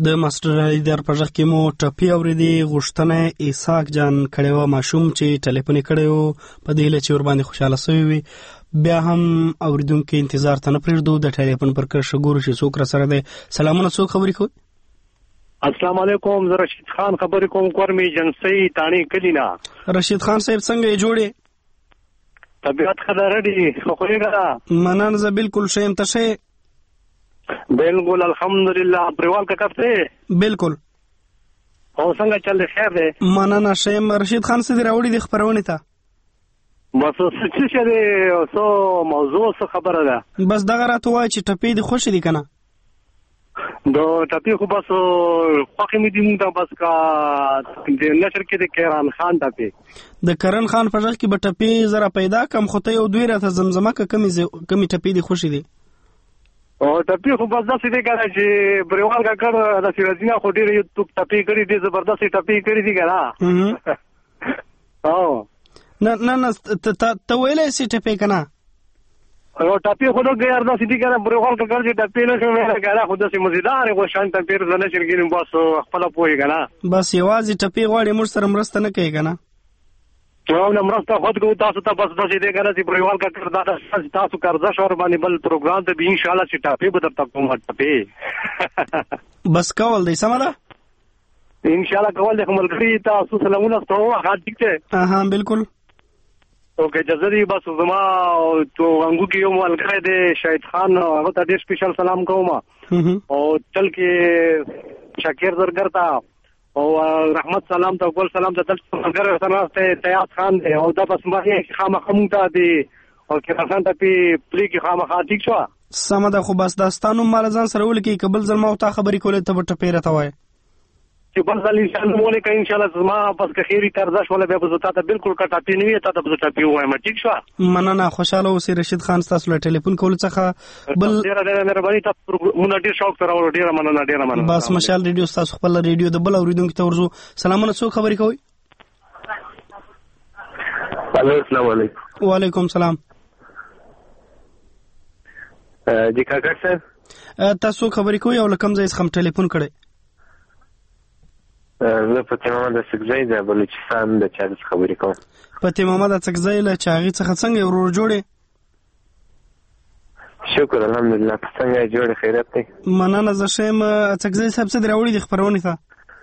د ماسټر علي در په ژغ کې مو ټپي اورېدې غوښتنه اسحاق جان کړې وه ماشوم چې ټلیفون یې کړی و په دې هیله چې ورباندې خوشحاله سوی وي بیا هم اورېدونکي انتظار ته نه پرېږدو د ټلیفون پر کرښه ګورو چې څوک راسره دی. سلامونه، څوک خبرې کوي؟ السلام علیکم، زه رشید خان خبرې کوم، کورمې ایجنسۍ تاڼې کلي نه. رشید خان صاحب څنګه یې جوړې؟ طبیعت ښه ده رډي ښه خوږه ده. مننه، زه بالکل ښه یم، ته ښه یې؟ بالکل الحمدلله. پریوال کا کب سے بالکل. او څنګه چل دی؟ خیر دی، مننه ښه یم. رشید خان څه دې راوړي دي خپرونې ته؟ بس څه شه دی، څه موضوع څه خبره ده؟ بس دغه راته وایه چې ټپې دې خوښې دي که نه؟ د ټپې خو بس خوښې مې دي موږ ته، بس کا د نشر کې د کرن خان ټپې د کرن خان په غږ کې به ټپې زره پیدا کم، خو ته یو دوی راته زمزمه که کمې ټپې دې خوښې دي؟ او ټپې خو بس داسې دی که نه چې بریوال کاکړ د سیرازي نه خو ډېرې یو توپ ټپې کړي دي، زبردستې ټپې کړي دي که نه؟ او نه نه نه ته ویلی سې ټپې که نه؟ او ټپې خو دلته یار داسې دي که نه بریوال کاکړ چې ټپې نه شم ویلی که نه، خو داسې مزیدارې خو شان ټپې زه نشر کړي بس خپله پوهې که نه. بس یوازې ټپې غواړې، موږ سره مرسته نه کوي که نه؟ او نه مرسته خود کوو تاسو ته، بس داسې دی که نه چې بریوال کاکړ دا تاسو قرضه ور باندې بل پروګرام ته به انشاءالله چې ټپې به درته کوم ټپې بس کول دی. سمه ده انشاءالله کول دی. خو ملګري تاسو سلامونه ته ووایه. ټیک دی؟ ها بالکل. اوکې اجازه دی. بس زما تو انګو کې یو ملګری دی شهید خان، هغه ته ډېر سپیشل سلام کوم. او چل کې شاکر زرګر ته او رحمت سلام ته، ګل سلام ته، دلته ملګری سره ناسته تیاز خان دی، او دا بس مخې خامخا مونږ ته دی او کرن خان ته پې پلې کې خامخا. ټیک شوه؟ سمه ده. خو بس دا ستا نوم ماله ځان سره ولیکئ، که بل ځل ما ورته خبرې کولې ته به ټپې راته وایې چې بل ځل انشاءالله نوم ولیکئ. انشاءالله زما بس که خیري قرضه شوله بیا به زه تا ته بالکل که ټپې نه وي تا ته به زه ټپې ووایم. ټیک شوه؟ مننه، خوشحاله اوسئ. رشید خان ستاسو له ټلیفون کولو څخه بل ډېره ډېره مهرباني، تاسو مونږ ډېر شوق سره راوړو. ډېره مننه، ډېره مننه. بس مشال ریډیو ستاسو خپل ریډیو د بل اورېدونکي ته ورځو. سلامونه، څوک خبرې کوئ؟ السلام علیکم. وعلیکم سلام. جی کاکړ صاحب تاسو خبرې کوئ او له کوم ځای څخه ټلیفون کړی؟ زه فتح محمد اڅکزی د بلوچستان د چاغي څخه خبرې کوم. فتح محمد اڅکزی له چاغي څخه څنګه یې ورور جوړې؟ شکر الحمدلله. ته څنګه یې جوړې؟ خیریت دی؟ مننه، زه ښه یم. اڅکزی صاحب څه دې راوړي دي خپرونې ته؟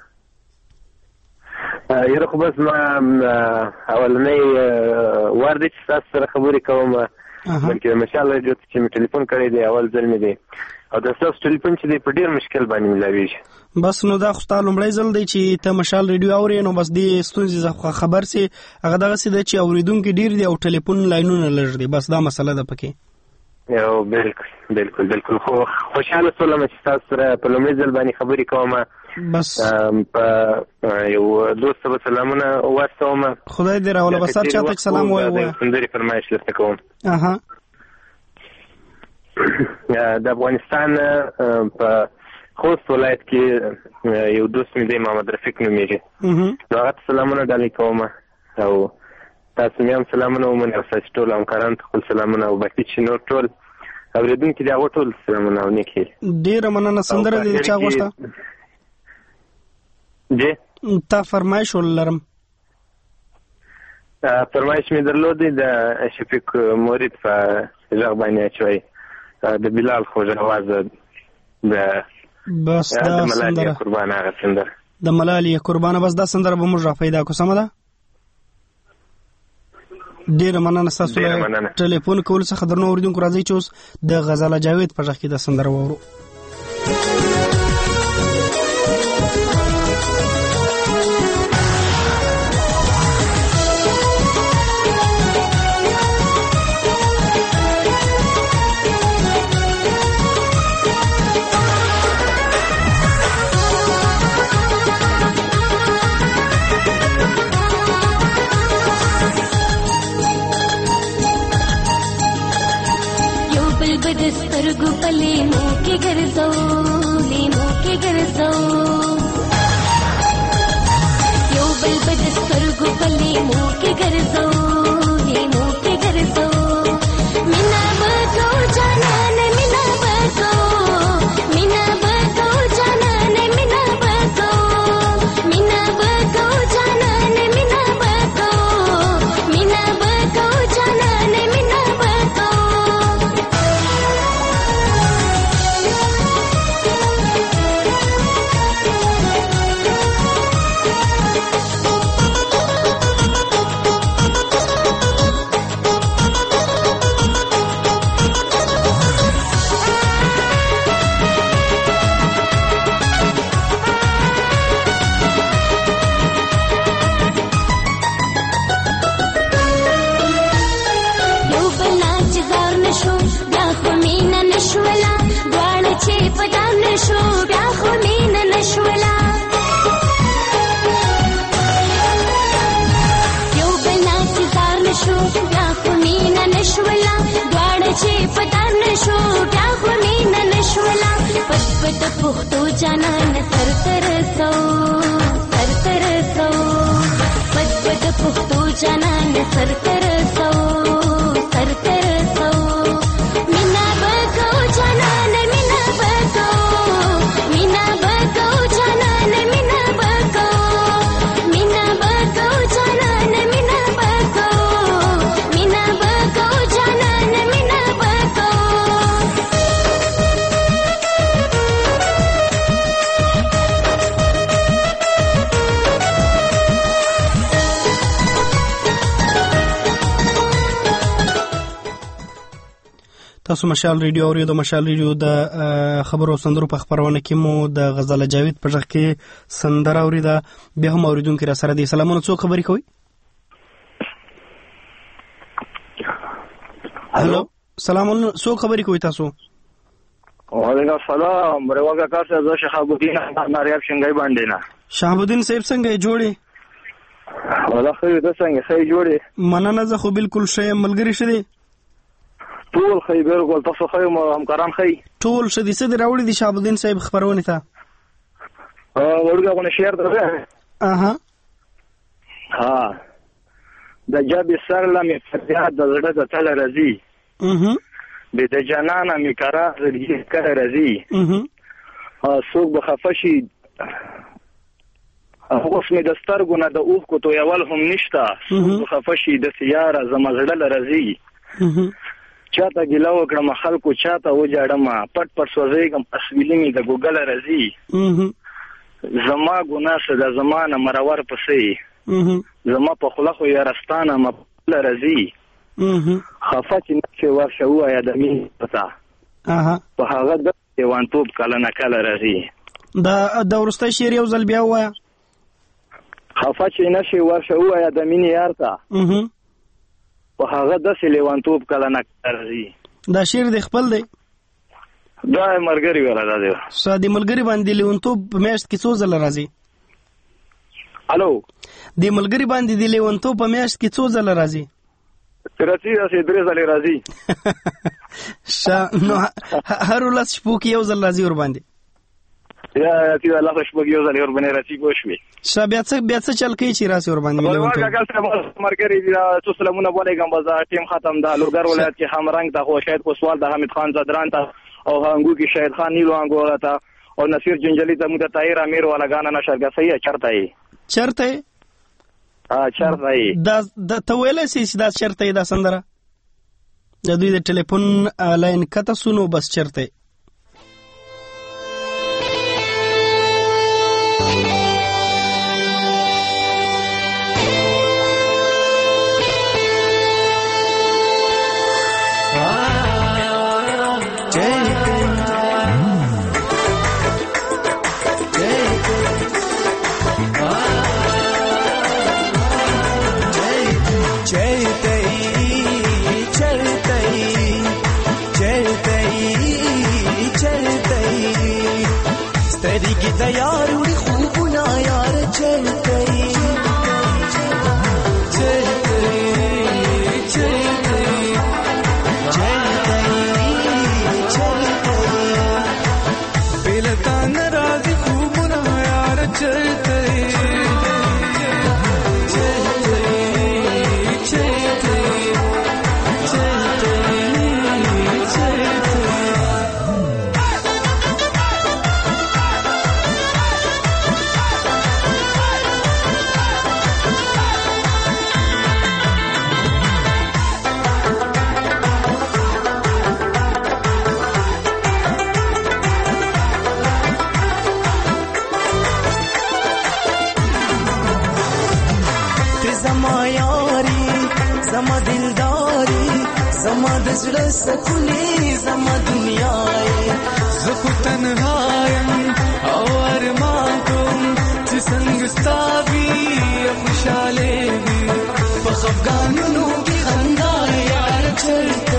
یاره خو بس ما اولنی وار دی چې تاسو سره خبرې کوم، بلکې د مشال راډیو ته چې مې ټلیفون کړی دی اول ځل مې دی، او د ستاسو ټلیفون چې دی په ډېر مشکل باندې ملاویږي. بس نو دا خو ستا لومړی ځل دی چې ته مشال ریډیو اورې، نو بس دې ستونزې خبر سې. هغه دغسې ده چې اورېدونکي ډېر دي او ټلیفون لاینونه لږ دي، بس دا مسله ده پکې. یو بالکل بالکل بالکل. خو خوشحاله شولم چې تاسو سره په لومړي ځل باندې خبرې کوم. بس په یو دوست به سلامونه واستوم. خدای دې راوله. بس هر چا ته سلام وایه. د سندرې فرمایش درته کوم. اها د افغانستان په خوست ولایت کې یو دوست مې دی محمد رفیق نومېږي، نو هغه ته سلامونه ډالۍ کوم، او تاسو مې هم سلامونه ومنئ، او ستاسو ټول همکارانو ته خپل سلامونه، او باقي چې نور ټول اورېدونکي دي هغو ټول سلامونه او نیکې. ډېره مننه. سندره دې چا غوښته؟ جی تا فرمایش ولرم؟ فرمایش مې درلودی د شفیق مورید په غږ باندې اچوئ، د بلال خوږ اواز د بس دا سندره قربانه هغه سندره د ملالۍ قربانه. بس دا سندره به موږ را پیدا کړو. سمه ده؟ ډېره مننه ستاسو له ټلیفون کولو څخه. درنو اورېدونکو راځئ چې اوس د غزاله جاوید په غږ کې دا سندره واورو. سترګو په لیمو کې ګرځو، لیمو کې ګرځو، یو بل به د سترګو په لیمو کې ګرځو، لیمو کې ګرځو، مینا به کو جانان مینا به کو، مینا به کو جانان مینا بد پختو جانان سر تر سو سر تر سو بد بد پختو جانان سر تر سو سر تر سو مینا بکو جانان مینا بکو مینا بکو جانان مینا بکو مینا بکو جانان مینا بکو مینا بکو جانان مینا بکو تاسو مشال ریډیو اوریدو. مشال ریډیو د خبرو سندرو په خبرونه کې مو د غزل جاوید په ځخ کې سندره اوریده. بیا هم اوریدونکو را سره دي. سلامونه، څوک خبرې کوي؟ هلو، سلامونه، څوک خبرې کوي تاسو؟ وعلیکم السلام. مرواګه کاسه زه شهاب الدین ناریاب شنګای باندې نه. شهاب الدین صاحب څنګه جوړې؟ والله خیر ده، څنګه خیر جوړې؟ مننه، زه خو بالکل ښه یم. ملګری شه دي؟ ټول خیر بالکل. تاسو خیر مو همکاران خیر؟ ټول شه دي. څه دې راوړي دي شهاب الدین صاحب خبرونه ته؟ ا ورګه غو شهر درته. اها ها د جابې سر لمه فریاد د زړه د تل راځي. اها به د جنان می قرار دې کړه راځي. اها څوک به خفشي اوس می د سترګو نه د اوخ کو تو یول هم نشتا. څوک خفشي د سیاره زمزړه لرزي. اها چاته ګیلا وکړم خلکو چاته و جاړم پټ پټ سوځېږم اسویلې می د ګوګل راځي. اها زما ګناه څه د زمانه مرور پسې. اها زما په خله خو یارستانه مپل راځي. اها خفه چې نشه ورشه وایا د مين پتا. اها په هغه د دیوانتوب کله نه کله راځي. دا د ورسته شعر یو ځل بیا وایا. خفه چې نشه ورشه وایا د مين یارتا. اها په هغه د لیوانتوب کله نه راځي. دا شعر د خپل دی؟ دا مرګري ولا دی. ساده ملګری باندې لیوانتوب په میاشت کې څو ځله راځي؟ الو، د ملګری باندې د لیوانتوب په میاشت کې څو ځله راځي؟ ترڅی راځي درې ځله راځي. شا نو هر ولس شپو کې یو ځل راځي ور باندې. یا چې الله شپو کې یو ځل ور باندې راځي پوښوي. شا بیا څه بیا څه چل کوي چې راځي ور باندې لیوانتوب؟ ورګه کله مرګري دی. تاسو سلامونه علیکم. بازار ټیم ختم ده. لوګر ولایت کې همرنګ ته خو شاید کو سوال د حمید خان زدران ته او هنګو کې شاید خان نیلو هنګو راته او نصیر جنجلی ته مت طاهر امیر والا غانا نشرګه صحیح چرته ای چرته ا چرته ای دا د تویل سي دا چرته دا سندره د دوی د ټلیفون لاین کته سونو بس چرته. زړه سکونی زما دنیا زه خو تنهایم او ارمان کوم چې څنګه ستابي خوشاله وي په خفګانونو کې خندا یار چرته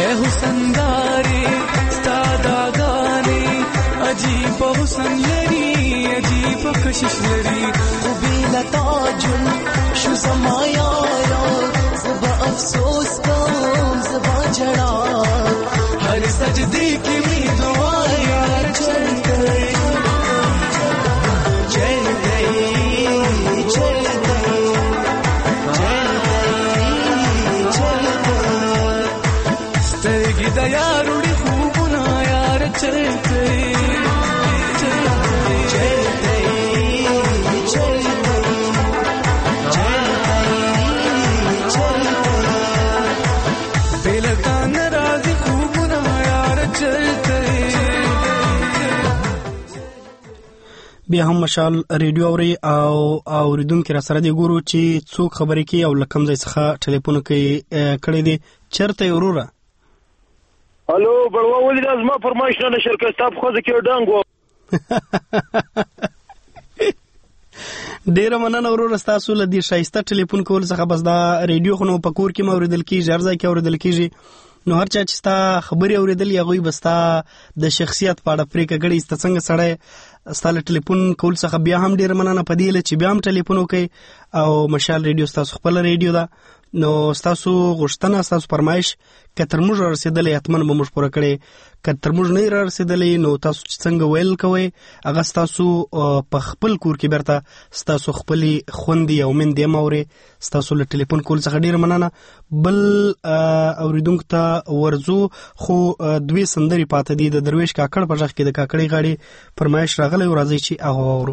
ए हुसनदारी स्तादा गाने अजीब हुसन लरी अजीब कशिश लरी उबीला ताजुल शु समाया ज़बा अफसोस कम ज़बा जड़ा हर सजदे की भी दुआ यार चल गई चल गई चल गई चल गई चल गई स्तेगी दयारुड़ी खूब ना यार चल गई चल गई चल गई चल गई चल गई चल गई बेलता नाराज़ी खूब ना यार चल गई। بیا هم مشال ریډیو اوري او اوریدونکو را سره دی ګورو چې څوک خبرې کوي او لکم ځای څخه ټلیفون کوي کړی دی چرته وروره الو بړوا ولې د ازما فرمایش نه نشر کې تاسو خو ځکه ډنګو ډیره مننه وروره تاسو له دې شایسته ټلیفون کول څخه بس دا ریډیو خو نو پکور کې موریدل کیږي هر ځای کې اوریدل کیږي نو هر چا چې ستا خبرې اوریدل یا غوي بستا د شخصیت په اړه پرې کګړې ست څنګه سړی ستاله ټلیفون کول څخه بیا هم ډیر مننه پدې چې بیا هم ټلیفون وکي او مشال ریډیو تاسو خپل ریډیو ده نو تاسو غوښتنه تاسو فرمایش کتر موږ رسیدلې اتمن به موږ پوره کړي کتر موږ نه رسیدلې نو تاسو څنګه ویل کوي هغه تاسو په خپل کور کې برته تاسو خپلې خوندې او مندې موري تاسو له ټلیفون کول څخه ډیر مننه بل اوریدونکو ته ورزو خو دوی سندري پاتې دي د درویش کاکړ په ځخ کې د کاکړې غاړي فرمایش راغلی او راځي چې هغه اورو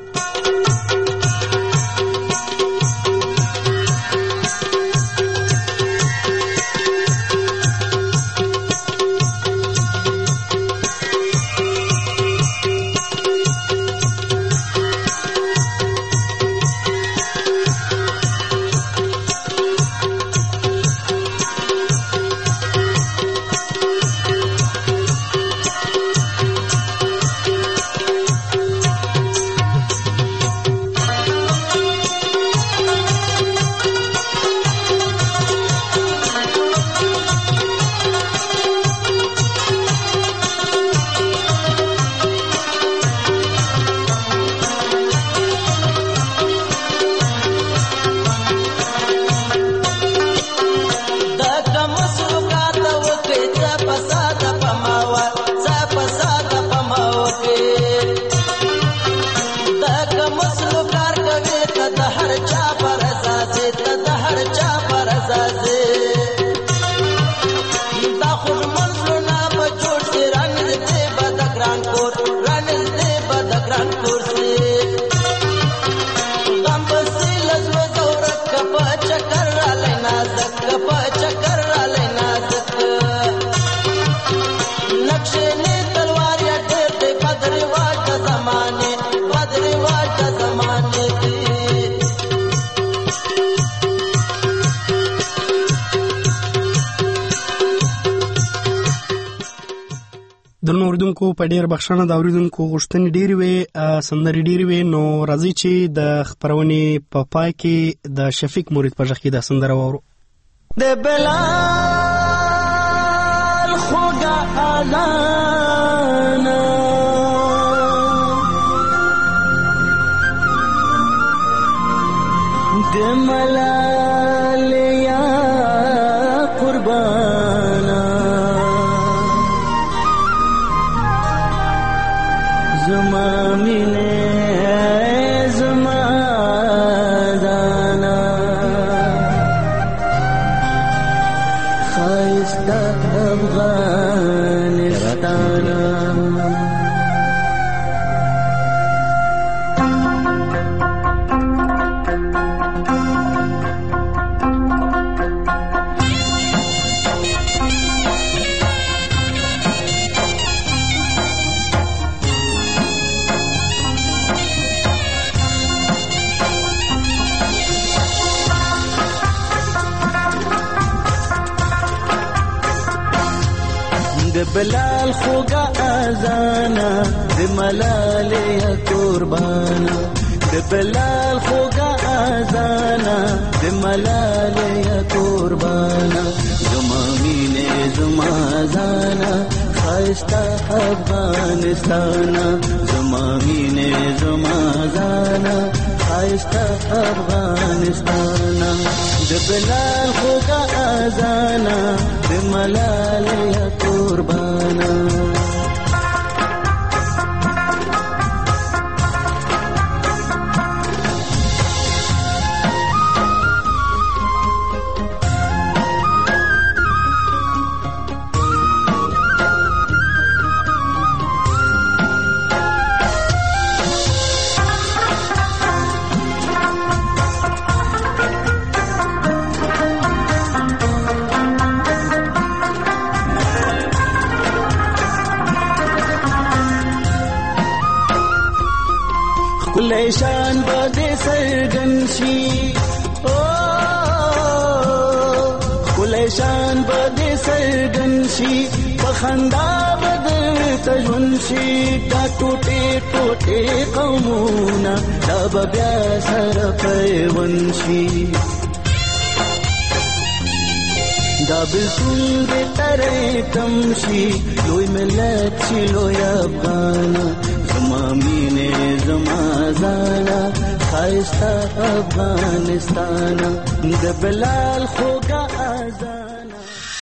د نوردونکو په ډیر بخښنه د اوریدونکو غوښتنې ډېرې وې سندرې ډېرې وې نو راځي چې د خپرونې په پای کې د شفیق مرید په ژغ کې د سندره واورو د بلال خوږه اذان د ملال یا قربانا زما مینه زما دانا خایسته افغانستان د بلال خوږه اذانا د ملال یا قربانا د بلال خوږه اذانا د ملال یا قربانا زما مینې زما ځانا خایسته افغانستانا زما مینې زما ځانا خایسته افغانستانا د بلال خوږه اذانا د ملالۍ قربانا شان بده سرګن شي او کله شان بده سرګن شي په خندا بده تجون شي دا ټوټه ټوټه قومونه دا بیا سره پیون شي دا بالکل به ترې تم شي لوی ملت شي لوی افغان زما مینې زما ځانا خایسته افغانستان د بلال خوږه اذان